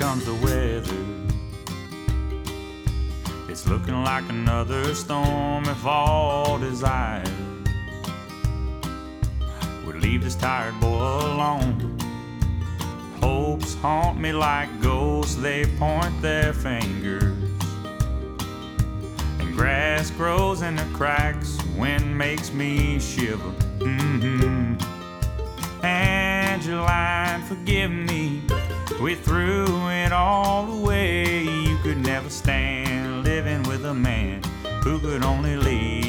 comes the weather. It's looking like another storm if all desire would leave this tired boy alone. Hopes haunt me like ghosts, they point their fingers. And grass grows in the cracks, wind makes me shiver. Angeline, forgive me, we threw it all away. You could never stand living with a man who could only leave